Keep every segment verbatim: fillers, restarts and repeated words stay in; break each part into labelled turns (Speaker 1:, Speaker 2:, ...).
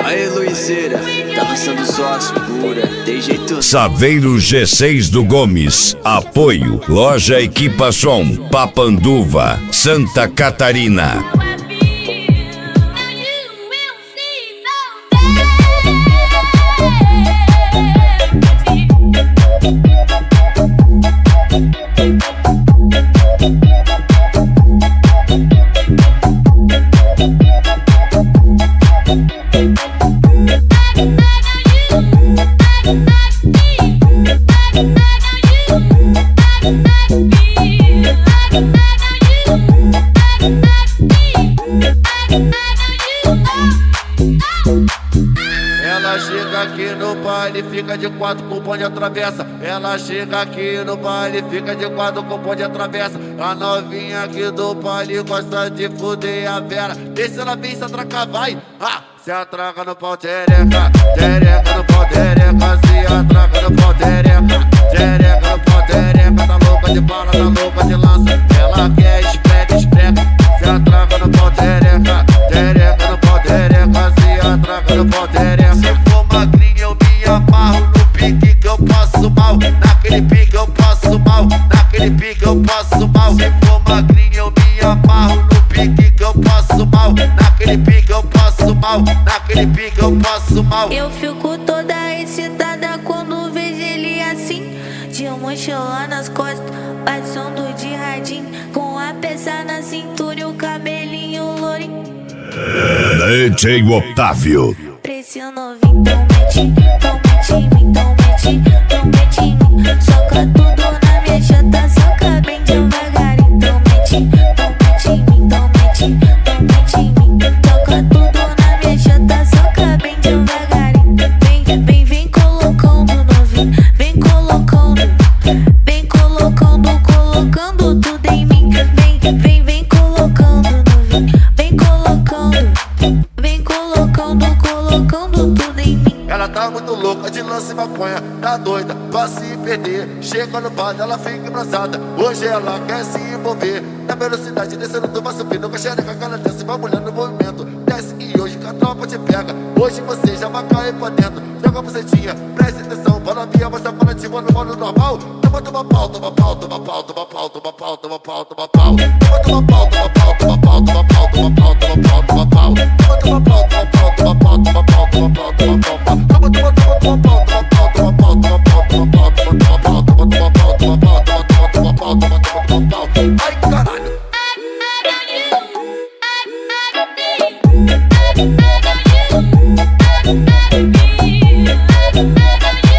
Speaker 1: Aê, Luizeira, tá lançando só as pura, tem jeito.
Speaker 2: Saveiro G seis do Gomes. Apoio Loja Equipa Som, Papanduva, Santa Catarina.
Speaker 3: Ela chega aqui no baile, fica de quatro com o bonde atravessa. Ela chega aqui no baile, fica de quatro com o bonde atravessa. A novinha aqui do baile gosta de fuder a Vera. Deixa ela vir se atracar, vai. Ah, se atraca no pau, tereca, tereca no pau, tereca. Se atraca no pau, tereca, tereca no pau, tereca. Tá louca de bala, tá louca de lança. Ela quer espreca, espreca. Se atraca no pau, tereca, tereca no pau, tereca. Se atraca no pau, tereca. Se for magrinha eu me amarro no pique que eu passo mal. Naquele pique eu passo mal, naquele pique eu passo mal. Se for magrinha eu me amarro no pique que eu passo mal. Naquele pique eu passo mal, naquele pique eu passo mal.
Speaker 4: Eu fico toda excitada quando vejo ele assim, de mochila nas costas, passando de radinho, com a peça na cintura e o cabelinho lourinho.
Speaker 2: D J Otávio.
Speaker 4: Pra esse novinho, então mete, então mete em mim, então mete, então mete em mim. Soca tudo na minha chata, soca bem devagarinho. Então mete, então mete em mim, então mete, então mete em mim. Soca tudo na minha chata, soca bem devagarinho. Vem, vem, vem colocando novinho, vem colocando, vem colocando, colocando tudo em mim. Vem, vem, vem colocando novinho, vem colocando, vem colocando, colocando tudo em mim.
Speaker 3: Ela tá muito louca de lance e maconha, tá doida pra se perder. Chega no bar, ela fica embrasada. Hoje ela quer se envolver. Na velocidade descendo, tu vai subindo com a xereca, ela desce, vai mulher no movimento. Desce e hoje que a tropa te pega. Hoje você já vai cair pra dentro. Joga a bucetinha, presta atenção. Fala minha, mas agora te manda no modo normal. Toma, toma pau, toma pau, toma pau, toma pau, toma pau, toma pau, toma pau. Toma, toma pau, toma pau, toma pau, toma pau, toma pau, toma pau, toma pau. Toma, toma pau, toma pau, toma pau, toma pau, toma pau, toma pau. Toma, toma, toma, toma pau, toma pau, toma pau, toma pau, toma pau, toma pau, toma pau, toma pau, toma pau, toma pau, toma pau, toma pau. Ai, caralho.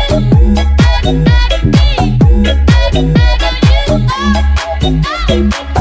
Speaker 4: Thank you.